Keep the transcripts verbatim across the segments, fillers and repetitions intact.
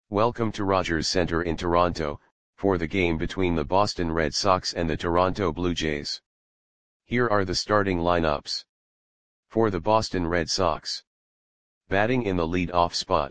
Welcome to Rogers Centre in Toronto, for the game between the Boston Red Sox and the Toronto Blue Jays. Here are the starting lineups. For the Boston Red Sox. Batting in the lead-off spot.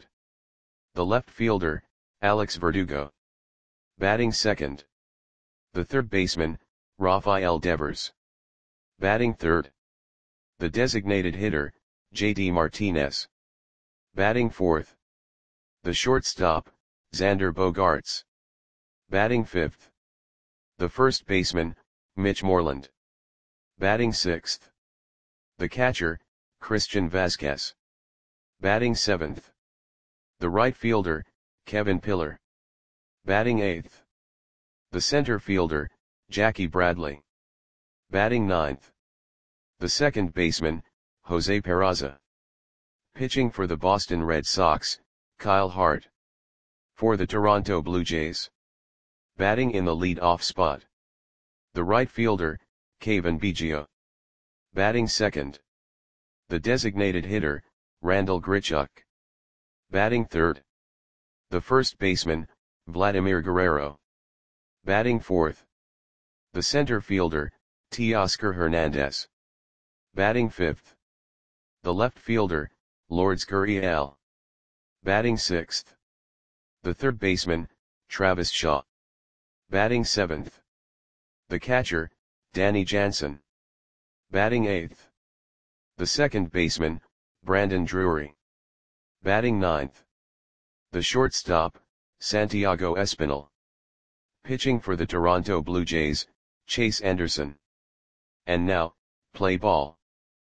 The left fielder, Alex Verdugo. Batting second. The third baseman, Rafael Devers. Batting third. The designated hitter, J D Martinez. Batting fourth. The shortstop, Xander Bogaerts. Batting fifth. The first baseman, Mitch Moreland. Batting sixth. The catcher, Christian Vazquez. Batting seventh. The right fielder, Kevin Pillar. Batting eighth. The center fielder, Jackie Bradley. Batting ninth. The second baseman, Jose Peraza. Pitching for the Boston Red Sox, Kyle Hart. For the Toronto Blue Jays. Batting in the lead-off spot. The right fielder, Cavan Biggio. Batting second. The designated hitter, Randal Grichuk. Batting third. The first baseman, Vladimir Guerrero. Batting fourth. The center fielder, Teoscar Hernandez. Batting fifth. The left fielder, Lourdes Gurriel. Batting sixth. The third baseman, Travis Shaw. Batting seventh. The catcher, Danny Jansen. Batting eighth. The second baseman, Brandon Drury. Batting ninth. The shortstop, Santiago Espinal. Pitching for the Toronto Blue Jays, Chase Anderson. And now, play ball.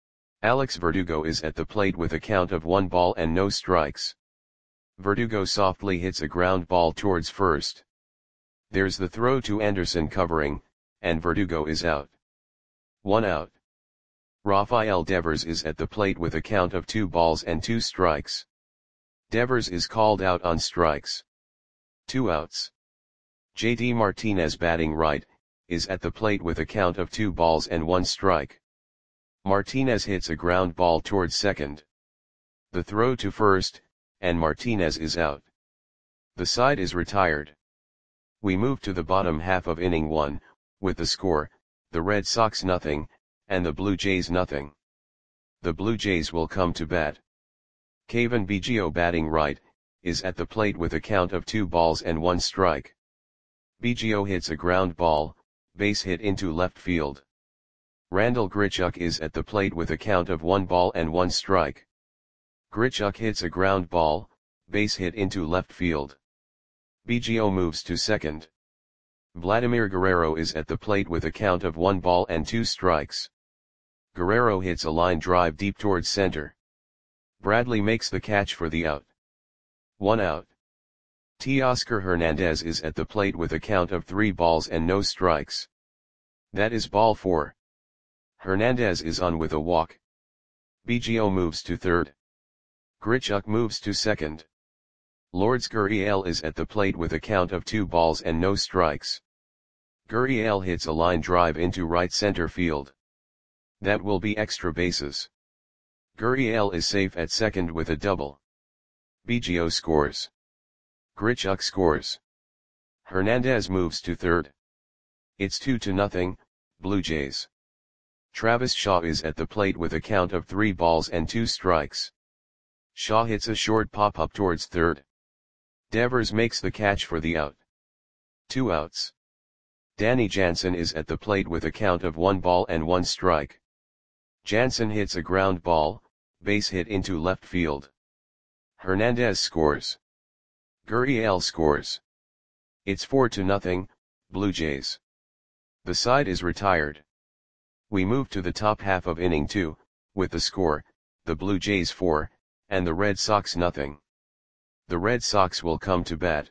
Alex Verdugo is at the plate with a count of one ball and no strikes. Verdugo softly hits a ground ball towards first. There's the throw to Anderson covering, and Verdugo is out. One out. Rafael Devers is at the plate with a count of two balls and two strikes. Devers is called out on strikes. Two outs. J D Martinez, batting right, is at the plate with a count of two balls and one strike. Martinez hits a ground ball towards second. The throw to first, and Martinez is out. The side is retired. We move to the bottom half of inning one, with the score, the Red Sox nothing, and the Blue Jays nothing. The Blue Jays will come to bat. Cavan Biggio, batting right, is at the plate with a count of two balls and one strike. Biggio hits a ground ball, base hit into left field. Randal Grichuk is at the plate with a count of one ball and one strike. Grichuk hits a ground ball, base hit into left field. Biggio moves to second. Vladimir Guerrero is at the plate with a count of one ball and two strikes. Guerrero hits a line drive deep towards center. Bradley makes the catch for the out. One out. Teoscar Hernandez is at the plate with a count of three balls and no strikes. That is ball four. Hernandez is on with a walk. Biggio moves to third. Grichuk moves to second. Lourdes Gurriel is at the plate with a count of two balls and no strikes. Gurriel hits a line drive into right center field. That will be extra bases. Gurriel is safe at second with a double. Biggio scores. Grichuk scores. Hernandez moves to third. It's two to nothing, Blue Jays. Travis Shaw is at the plate with a count of three balls and two strikes. Shaw hits a short pop-up towards third. Devers makes the catch for the out. Two outs. Danny Jansen is at the plate with a count of one ball and one strike. Jansen hits a ground ball, base hit into left field. Hernandez scores. Gurriel scores. It's four to nothing, Blue Jays. The side is retired. We move to the top half of inning two, with the score, the Blue Jays four, and the Red Sox nothing. The Red Sox will come to bat.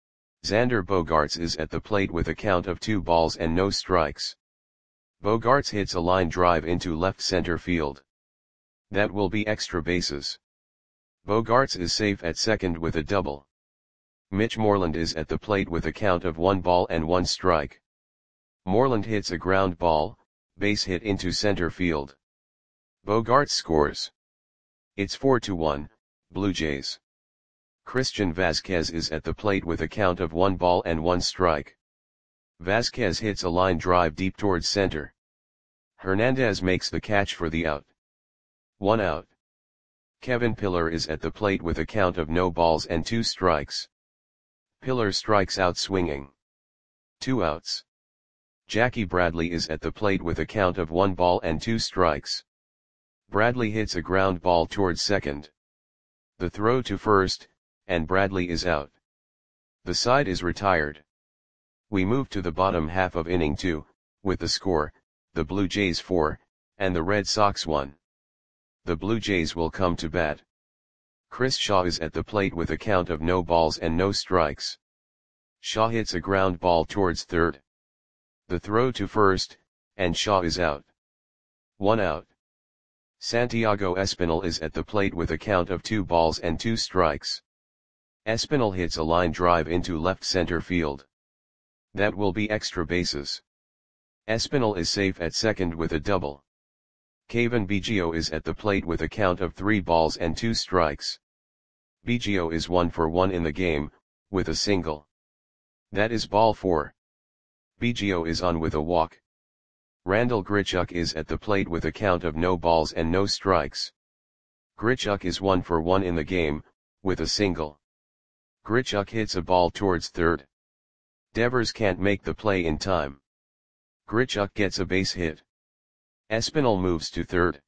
Xander Bogaerts is at the plate with a count of two balls and no strikes. Bogaerts hits a line drive into left center field. That will be extra bases. Bogaerts is safe at second with a double. Mitch Moreland is at the plate with a count of one ball and one strike. Moreland hits a ground ball, base hit into center field. Bogaerts scores. It's four to one, Blue Jays. Christian Vasquez is at the plate with a count of one ball and one strike. Vasquez hits a line drive deep towards center. Hernandez makes the catch for the out. One out. Kevin Pillar is at the plate with a count of no balls and two strikes. Pillar strikes out swinging. Two outs. Jackie Bradley is at the plate with a count of one ball and two strikes. Bradley hits a ground ball towards second. The throw to first, and Bradley is out. The side is retired. We move to the bottom half of inning two, with the score, the Blue Jays four, and the Red Sox one. The Blue Jays will come to bat. Chris Shaw is at the plate with a count of no balls and no strikes. Shaw hits a ground ball towards third. The throw to first, and Shaw is out. One out. Santiago Espinal is at the plate with a count of two balls and two strikes. Espinal hits a line drive into left center field. That will be extra bases. Espinal is safe at second with a double. Kevin Biggio is at the plate with a count of three balls and two strikes. Biggio is one for one in the game, with a single. That is ball four. Biggio is on with a walk. Randal Grichuk is at the plate with a count of no balls and no strikes. Grichuk is one for one in the game, with a single. Grichuk hits a ball towards third. Devers can't make the play in time. Grichuk gets a base hit. Espinal moves to third.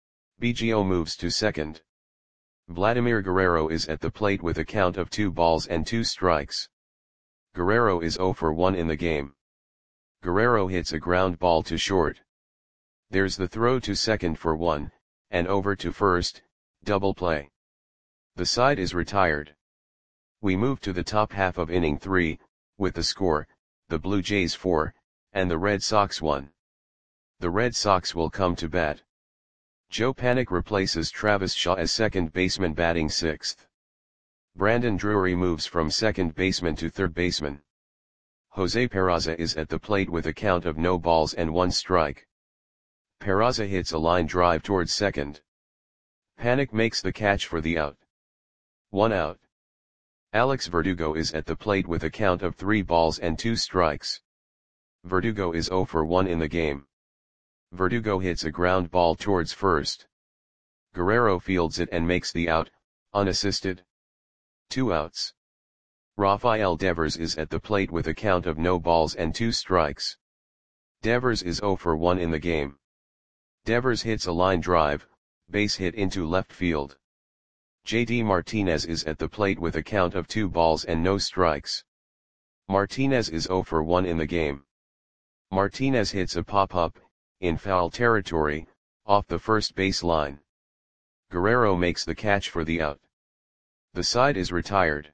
Biggio moves to second. Vladimir Guerrero is at the plate with a count of two balls and two strikes. Guerrero is zero for one in the game. Guerrero hits a ground ball to short. There's the throw to second for one, and over to first, double play. The side is retired. We move to the top half of inning three, with the score, the Blue Jays four, and the Red Sox one. The Red Sox will come to bat. Joe Panik replaces Travis Shaw as second baseman batting sixth. Brandon Drury moves from second baseman to third baseman. Jose Peraza is at the plate with a count of no balls and one strike. Peraza hits a line drive towards second. Panik makes the catch for the out. One out. Alex Verdugo is at the plate with a count of three balls and two strikes. Verdugo is zero for one in the game. Verdugo hits a ground ball towards first. Guerrero fields it and makes the out, unassisted. Two outs. Rafael Devers is at the plate with a count of no balls and two strikes. Devers is zero for one in the game. Devers hits a line drive, base hit into left field. J D Martinez is at the plate with a count of two balls and no strikes. Martinez is zero for one in the game. Martinez hits a pop-up, in foul territory, off the first base line. Guerrero makes the catch for the out. The side is retired.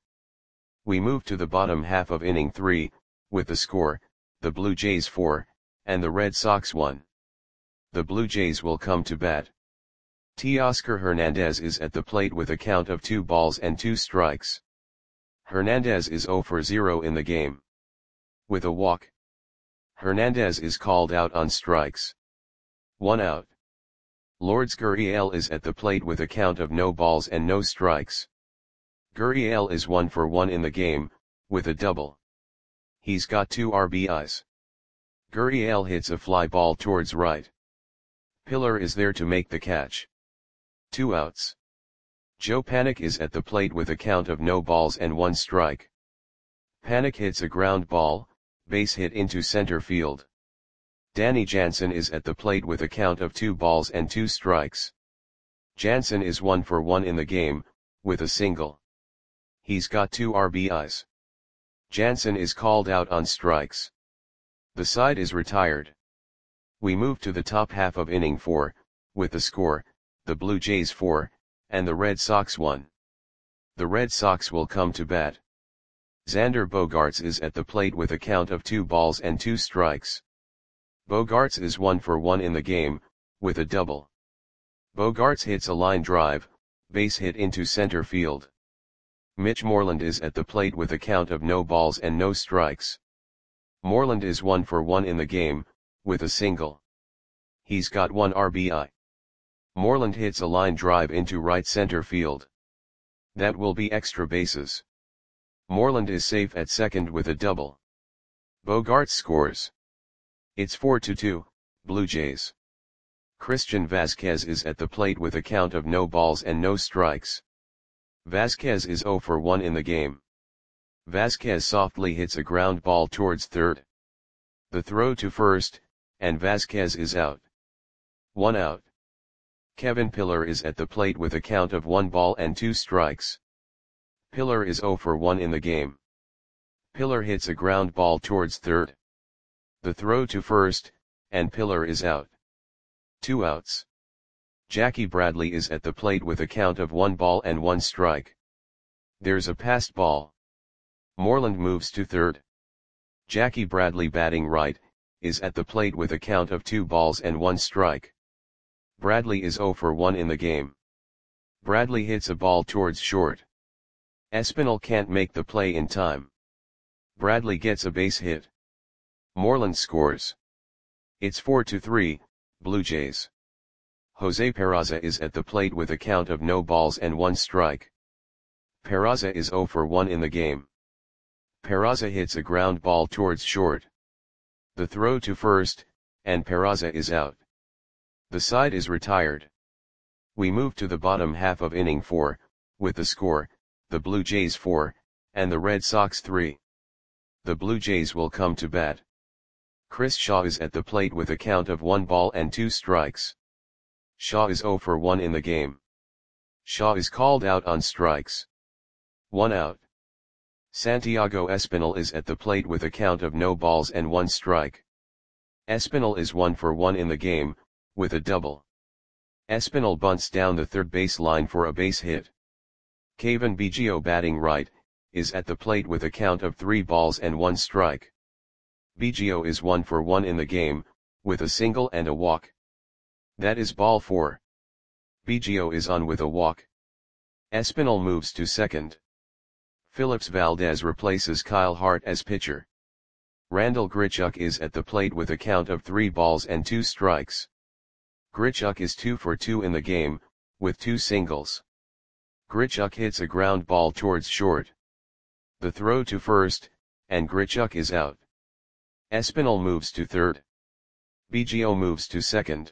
We move to the bottom half of inning three, with the score, the Blue Jays four, and the Red Sox one. The Blue Jays will come to bat. Teoscar Hernandez is at the plate with a count of two balls and two strikes. Hernandez is zero for zero in the game. With a walk. Hernandez is called out on strikes. One out. Lourdes Gurriel is at the plate with a count of no balls and no strikes. Gurriel is one for one in the game, with a double. He's got two R B Is. Gurriel hits a fly ball towards right. Pillar is there to make the catch. Two outs. Joe Panik is at the plate with a count of no balls and one strike. Panik hits a ground ball, base hit into center field. Danny Jansen is at the plate with a count of two balls and two strikes. Jansen is one for one in the game, with a single. He's got two R B Is. Jansen is called out on strikes. The side is retired. We move to the top half of inning four, with the score, the Blue Jays four, and the Red Sox one. The Red Sox will come to bat. Xander Bogaerts is at the plate with a count of two balls and two strikes. Bogaerts is one for one in the game, with a double. Bogaerts hits a line drive, base hit into center field. Mitch Moreland is at the plate with a count of no balls and no strikes. Moreland is one for one in the game, with a single. He's got one R B I. Moreland hits a line drive into right center field. That will be extra bases. Moreland is safe at second with a double. Bogaerts scores. It's four to two, Blue Jays. Christian Vazquez is at the plate with a count of no balls and no strikes. Vazquez is zero for one in the game. Vazquez softly hits a ground ball towards third. The throw to first, and Vazquez is out. One out. Kevin Pillar is at the plate with a count of one ball and two strikes. Pillar is zero for one in the game. Pillar hits a ground ball towards third. The throw to first, and Pillar is out. Two outs. Jackie Bradley is at the plate with a count of one ball and one strike. There's a passed ball. Moreland moves to third. Jackie Bradley, batting right, is at the plate with a count of two balls and one strike. Bradley is zero for one in the game. Bradley hits a ball towards short. Espinal can't make the play in time. Bradley gets a base hit. Moreland scores. It's four to three, Blue Jays. Jose Peraza is at the plate with a count of no balls and one strike. Peraza is zero for one in the game. Peraza hits a ground ball towards short. The throw to first, and Peraza is out. The side is retired. We move to the bottom half of inning four, with the score, the Blue Jays four, and the Red Sox three. The Blue Jays will come to bat. Chris Shaw is at the plate with a count of one ball and two strikes. Shaw is zero for one in the game. Shaw is called out on strikes. One out. Santiago Espinal is at the plate with a count of no balls and one strike. Espinal is one for one in the game, with a double. Espinal bunts down the third base line for a base hit. Cavan Biggio, batting right, is at the plate with a count of three balls and one strike. Biggio is one for one in the game, with a single and a walk. That is ball four. Biggio is on with a walk. Espinal moves to second. Phillips Valdez replaces Kyle Hart as pitcher. Randall Grichuk is at the plate with a count of three balls and two strikes. Grichuk is two for two in the game, with two singles. Grichuk hits a ground ball towards short. The throw to first, and Grichuk is out. Espinal moves to third. Biggio moves to second.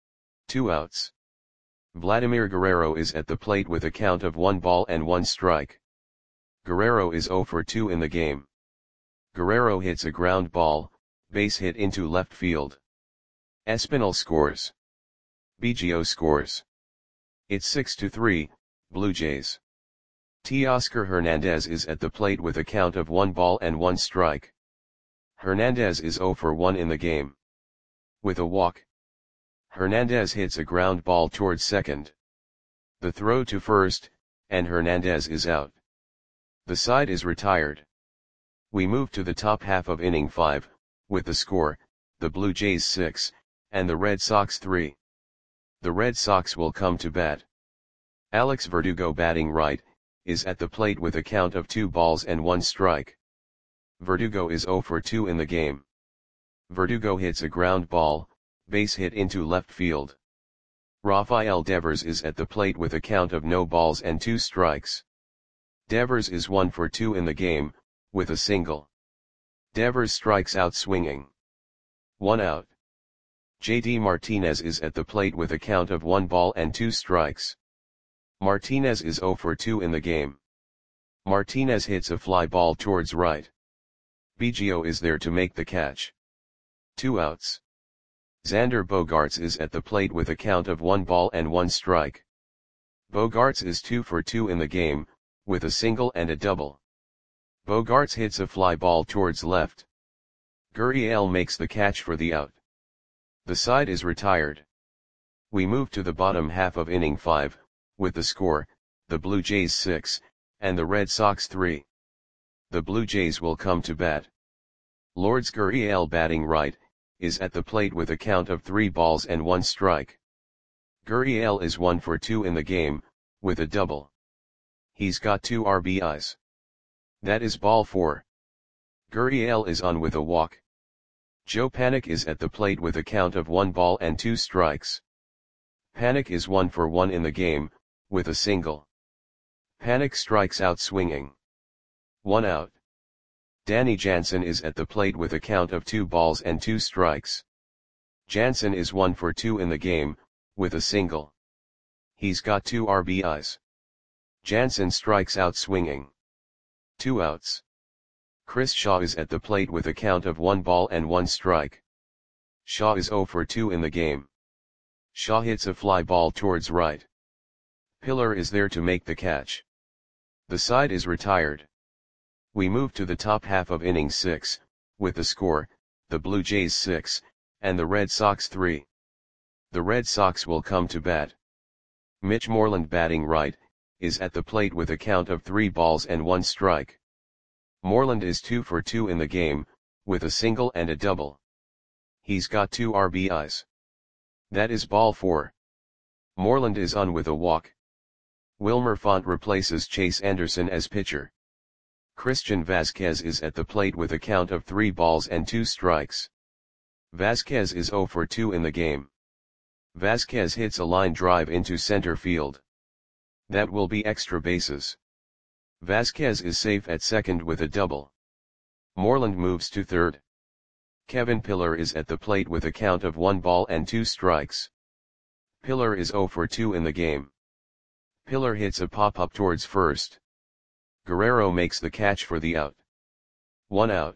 Two outs. Vladimir Guerrero is at the plate with a count of one ball and one strike. Guerrero is zero for two in the game. Guerrero hits a ground ball, base hit into left field. Espinal scores. Biggio scores. It's six to three, Blue Jays. Teoscar Hernandez is at the plate with a count of one ball and one strike. Hernandez is zero for one in the game. With a walk. Hernandez hits a ground ball towards second. The throw to first, and Hernandez is out. The side is retired. We move to the top half of inning five, with the score, the Blue Jays six, and the Red Sox three. The Red Sox will come to bat. Alex Verdugo, batting right, is at the plate with a count of two balls and one strike. Verdugo is zero for two in the game. Verdugo hits a ground ball, base hit into left field. Rafael Devers is at the plate with a count of no balls and two strikes. Devers is one for two in the game, with a single. Devers strikes out swinging. One out. J D Martinez is at the plate with a count of one ball and two strikes. Martinez is zero for two in the game. Martinez hits a fly ball towards right. Biggio is there to make the catch. Two outs. Xander Bogaerts is at the plate with a count of one ball and one strike. Bogaerts is two for two in the game, with a single and a double. Bogaerts hits a fly ball towards left. Gurriel makes the catch for the out. The side is retired. We move to the bottom half of inning five, with the score, the Blue Jays six, and the Red Sox three. The Blue Jays will come to bat. Lourdes Gurriel, batting right, is at the plate with a count of three balls and one strike. Gurriel is one for two in the game, with a double. He's got two R B Is. That is ball four. Gurriel is on with a walk. Joe Panik is at the plate with a count of one ball and two strikes. Panik is one for one in the game, with a single. Panik strikes out swinging. One out. Danny Jansen is at the plate with a count of two balls and two strikes. Jansen is one for two in the game, with a single. He's got two R B Is. Jansen strikes out swinging. Two outs. Chris Shaw is at the plate with a count of one ball and one strike. Shaw is zero for two in the game. Shaw hits a fly ball towards right. Pillar is there to make the catch. The side is retired. We move to the top half of inning six, with the score, the Blue Jays six, and the Red Sox three. The Red Sox will come to bat. Mitch Moreland, batting right, is at the plate with a count of three balls and one strike. Moreland is two for two in the game, with a single and a double. He's got two R B Is. That is ball four. Moreland is on with a walk. Wilmer Font replaces Chase Anderson as pitcher. Christian Vasquez is at the plate with a count of three balls and two strikes. Vasquez is zero for two in the game. Vasquez hits a line drive into center field. That will be extra bases. Vasquez is safe at second with a double. Moreland moves to third. Kevin Pillar is at the plate with a count of one ball and two strikes. Pillar is zero for two in the game. Pillar hits a pop-up towards first. Guerrero makes the catch for the out. One out.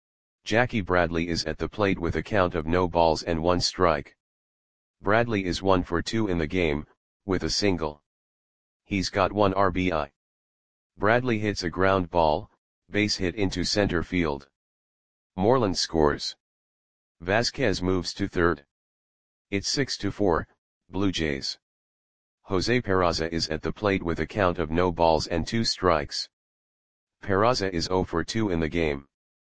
Jackie Bradley is at the plate with a count of no balls and one strike. Bradley is one for two in the game, with a single. He's got one R B I. Bradley hits a ground ball, base hit into center field. Moreland scores. Vasquez moves to third. It's six to four, Blue Jays. Jose Peraza is at the plate with a count of no balls and two strikes. Peraza is zero for two in the game.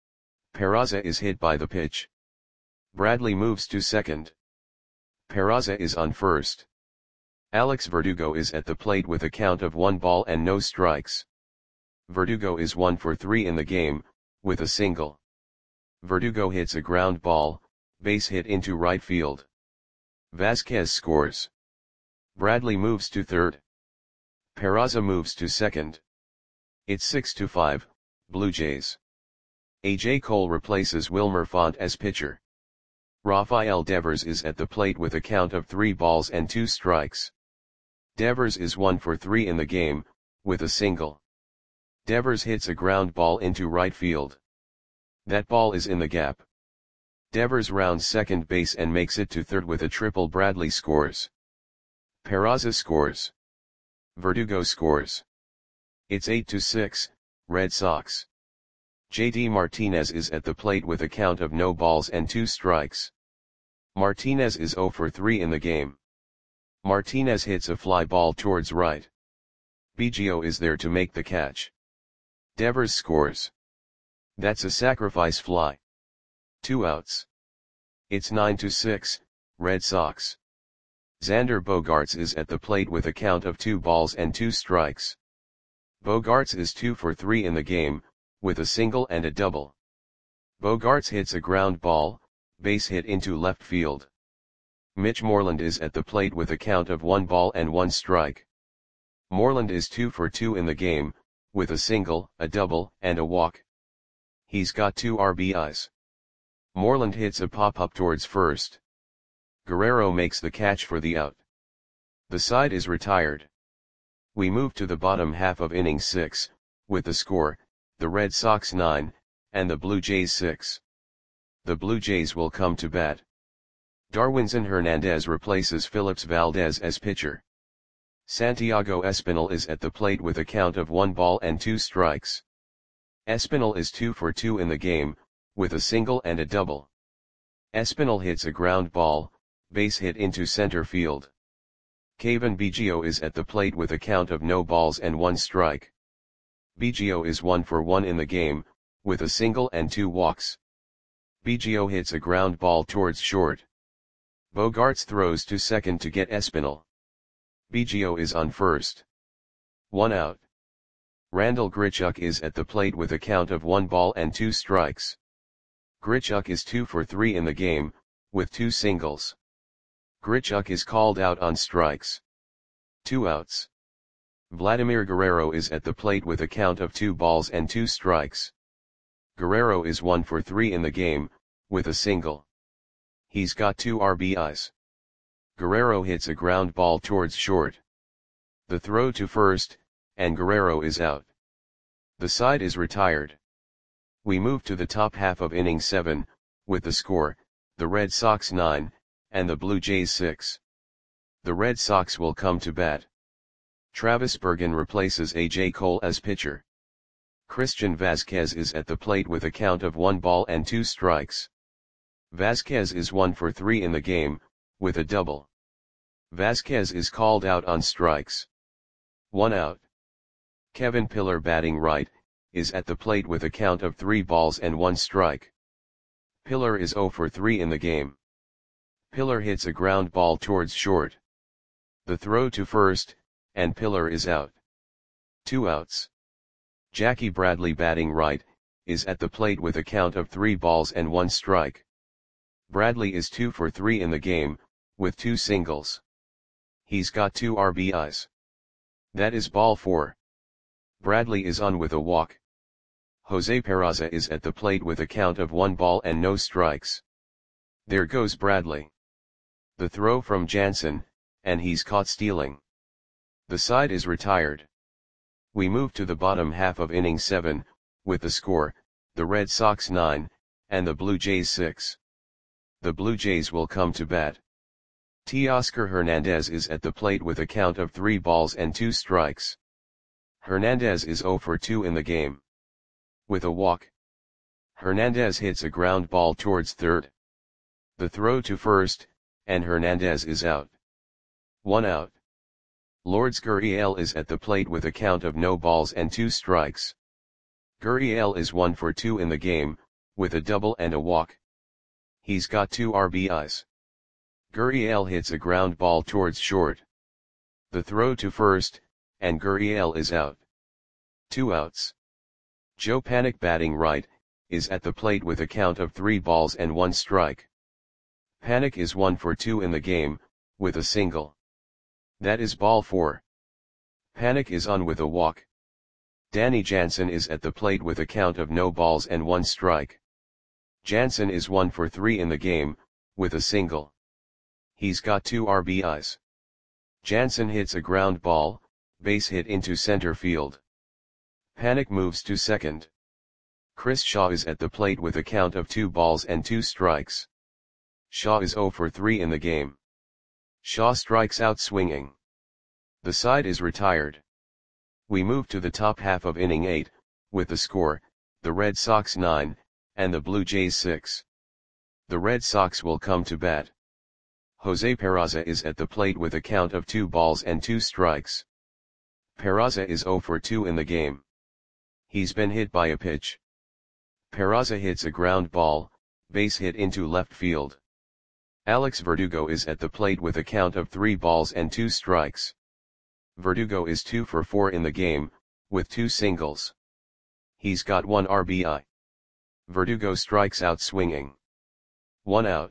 Peraza is hit by the pitch. Bradley moves to second. Peraza is on first. Alex Verdugo is at the plate with a count of one ball and no strikes. Verdugo is one for three in the game, with a single. Verdugo hits a ground ball, base hit into right field. Vasquez scores. Bradley moves to third. Peraza moves to second. It's six to five, Blue Jays. A J Cole replaces Wilmer Font as pitcher. Rafael Devers is at the plate with a count of three balls and two strikes. Devers is one for three in the game, with a single. Devers hits a ground ball into right field. That ball is in the gap. Devers rounds second base and makes it to third with a triple. Bradley scores. Peraza scores. Verdugo scores. It's eight to six, Red Sox. J D Martinez is at the plate with a count of no balls and two strikes. Martinez is zero for three in the game. Martinez hits a fly ball towards right. Biggio is there to make the catch. Devers scores. That's a sacrifice fly. Two outs. It's nine to six, Red Sox. Xander Bogaerts is at the plate with a count of two balls and two strikes. Bogaerts is two for three in the game, with a single and a double. Bogaerts hits a ground ball, base hit into left field. Mitch Moreland is at the plate with a count of one ball and one strike. Moreland is two for two in the game, with a single, a double, and a walk. He's got two R B Is. Moreland hits a pop-up towards first. Guerrero makes the catch for the out. The side is retired. We move to the bottom half of inning six, with the score, the Red Sox nine, and the Blue Jays six. The Blue Jays will come to bat. Darwinzon Hernandez replaces Phillips Valdez as pitcher. Santiago Espinal is at the plate with a count of one ball and two strikes. Espinal is two for two in the game, with a single and a double. Espinal hits a ground ball, base hit into center field. Cavan Biggio is at the plate with a count of no balls and one strike. Biggio is one for one in the game, with a single and two walks. Biggio hits a ground ball towards short. Bogaerts throws to second to get Espinal. Biggio is on first. One out. Randal Grichuk is at the plate with a count of one ball and two strikes. Grichuk is two for three in the game, with two singles. Grichuk is called out on strikes. Two outs. Vladimir Guerrero is at the plate with a count of two balls and two strikes. Guerrero is one for three in the game, with a single. He's got two R B Is. Guerrero hits a ground ball towards short. The throw to first, and Guerrero is out. The side is retired. We move to the top half of inning seven, with the score, the Red Sox nine, and the Blue Jays six. The Red Sox will come to bat. Travis Bergen replaces A J Cole as pitcher. Christian Vazquez is at the plate with a count of one ball and two strikes. Vazquez is one for three in the game, with a double. Vazquez is called out on strikes. One out. Kevin Pillar, batting right, is at the plate with a count of three balls and one strike. Pillar is zero for three in the game. Pillar hits a ground ball towards short. The throw to first, and Pillar is out. Two outs. Jackie Bradley, batting right, is at the plate with a count of three balls and one strike. Bradley is two for three in the game, with two singles. He's got two R B Is. That is ball four. Bradley is on with a walk. Jose Peraza is at the plate with a count of one ball and no strikes. There goes Bradley. The throw from Jansen, and he's caught stealing. The side is retired. We move to the bottom half of inning seven, with the score, the Red Sox nine, and the Blue Jays six. The Blue Jays will come to bat. Teoscar Hernandez is at the plate with a count of three balls and two strikes. Hernandez is zero for two in the game. With a walk. Hernandez hits a ground ball towards third. The throw to first, and Hernandez is out. One out. Lourdes Gurriel is at the plate with a count of no balls and two strikes. Gurriel is one for two in the game, with a double and a walk. He's got two R B Is. Gurriel hits a ground ball towards short. The throw to first, and Gurriel is out. Two outs. Joe Panik, batting right, is at the plate with a count of three balls and one strike. Panik is one for two in the game, with a single. That is ball four. Panik is on with a walk. Danny Jansen is at the plate with a count of no balls and one strike. Jansen is one for three in the game, with a single. He's got two R B Is. Jansen hits a ground ball, base hit into center field. Panik moves to second. Chris Shaw is at the plate with a count of two balls and two strikes. Shaw is zero for three in the game. Shaw strikes out swinging. The side is retired. We move to the top half of inning eight, with the score, the Red Sox nine, and the Blue Jays six. The Red Sox will come to bat. Jose Peraza is at the plate with a count of two balls and two strikes. Peraza is zero for two in the game. He's been hit by a pitch. Peraza hits a ground ball, base hit into left field. Alex Verdugo is at the plate with a count of three balls and two strikes. Verdugo is two for four in the game, with two singles. He's got one R B I. Verdugo strikes out swinging. One out.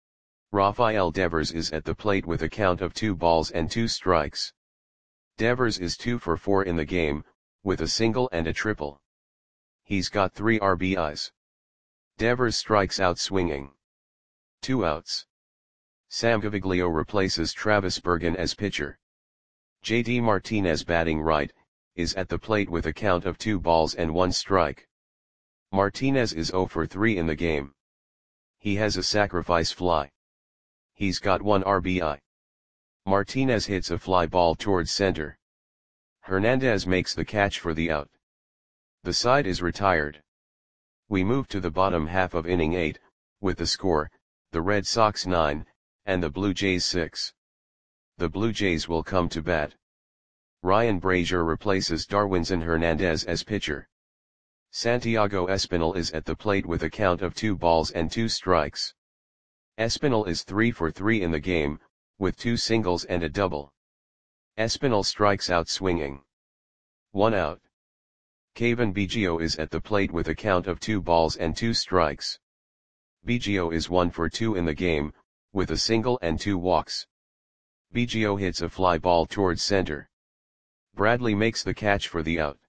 Rafael Devers is at the plate with a count of two balls and two strikes. Devers is two for four in the game, with a single and a triple. He's got three R B Is. Devers strikes out swinging. Two outs. Sam Gaviglio replaces Travis Bergen as pitcher. J D Martinez, batting right, is at the plate with a count of two balls and one strike. Martinez is zero for three in the game. He has a sacrifice fly. He's got one R B I. Martinez hits a fly ball towards center. Hernandez makes the catch for the out. The side is retired. We move to the bottom half of inning eight, with the score, the Red Sox nine, and the Blue Jays six. The Blue Jays will come to bat. Ryan Brazier replaces Darwinzon Hernandez as pitcher. Santiago Espinal is at the plate with a count of two balls and two strikes. Espinal is three for three in the game, with two singles and a double. Espinal strikes out swinging. One out. Kevin Biggio is at the plate with a count of two balls and two strikes. Biggio is one for two in the game, with a single and two walks. Biggio hits a fly ball towards center. Bradley makes the catch for the out.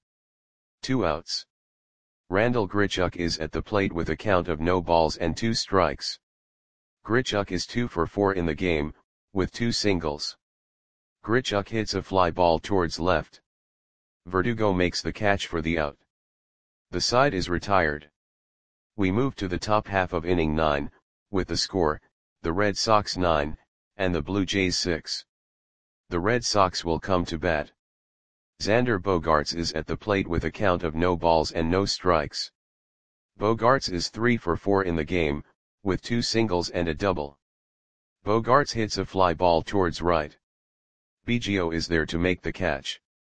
Two outs. Randal Grichuk is at the plate with a count of no balls and two strikes. Grichuk is two for four in the game, with two singles. Grichuk hits a fly ball towards left. Verdugo makes the catch for the out. The side is retired. We move to the top half of inning nine, with the score, the Red Sox nine, and the Blue Jays six. The Red Sox will come to bat. Xander Bogaerts is at the plate with a count of no balls and no strikes. Bogaerts is three for four in the game, with two singles and a double. Bogaerts hits a fly ball towards right. Biggio is there to make the catch.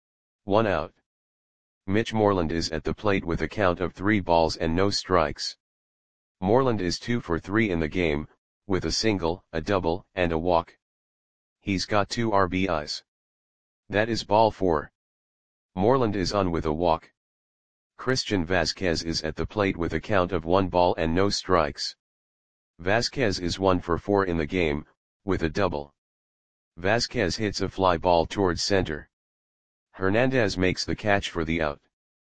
One out. Mitch Moreland is at the plate with a count of three balls and no strikes. Moreland is two for three in the game, with a single, a double, and a walk. He's got two R B Is. That is ball four. Moreland is on with a walk. Christian Vazquez is at the plate with a count of one ball and no strikes. Vazquez is one for four in the game, with a double. Vazquez hits a fly ball towards center. Hernandez makes the catch for the out.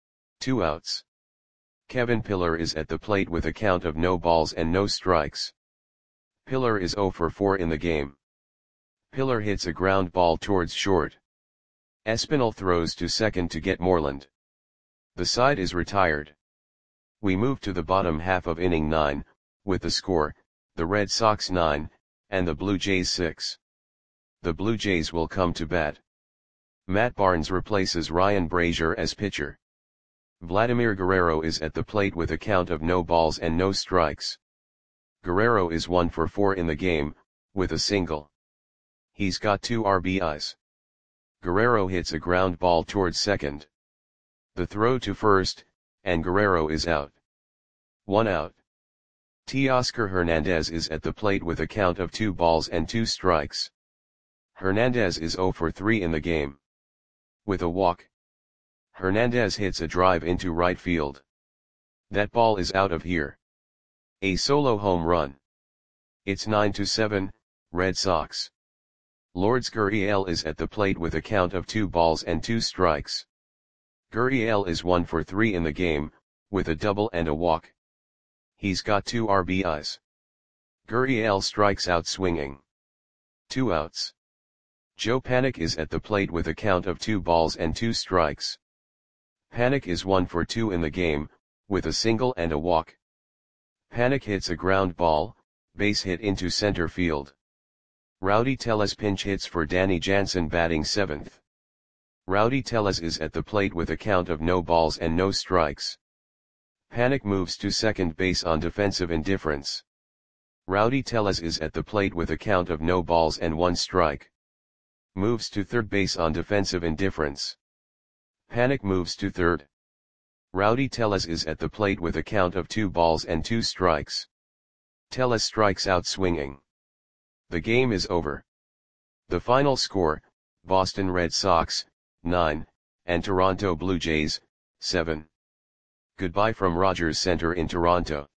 Two outs. Kevin Pillar is at the plate with a count of no balls and no strikes. Pillar is zero for four in the game. Pillar hits a ground ball towards short. Espinal throws to second to get Moreland. The side is retired. We move to the bottom half of inning nine, with the score, the Red Sox nine, and the Blue Jays six. The Blue Jays will come to bat. Matt Barnes replaces Ryan Brasier as pitcher. Vladimir Guerrero is at the plate with a count of no balls and no strikes. Guerrero is one for four in the game, with a single. He's got two R B Is. Guerrero hits a ground ball towards second. The throw to first, and Guerrero is out. One out. Teoscar Hernandez is at the plate with a count of two balls and two strikes. Hernandez is zero for three in the game. With a walk. Hernandez hits a drive into right field. That ball is out of here. A solo home run. It's nine to seven, Red Sox. Lourdes Gurriel is at the plate with a count of two balls and two strikes. Gurriel is one for three in the game, with a double and a walk. He's got two R B Is. Gurriel strikes out swinging. Two outs. Joe Panik is at the plate with a count of two balls and two strikes. Panik is one for two in the game, with a single and a walk. Panik hits a ground ball, base hit into center field. Rowdy Tellez pinch hits for Danny Jansen batting seventh. Rowdy Tellez is at the plate with a count of no balls and no strikes. Panik moves to second base on defensive indifference. Rowdy Tellez is at the plate with a count of no balls and one strike. Moves to third base on defensive indifference. Panik moves to third. Rowdy Tellez is at the plate with a count of two balls and two strikes. Tellez strikes out swinging. The game is over. The final score, Boston Red Sox, nine, and Toronto Blue Jays, seven. Goodbye from Rogers Center in Toronto.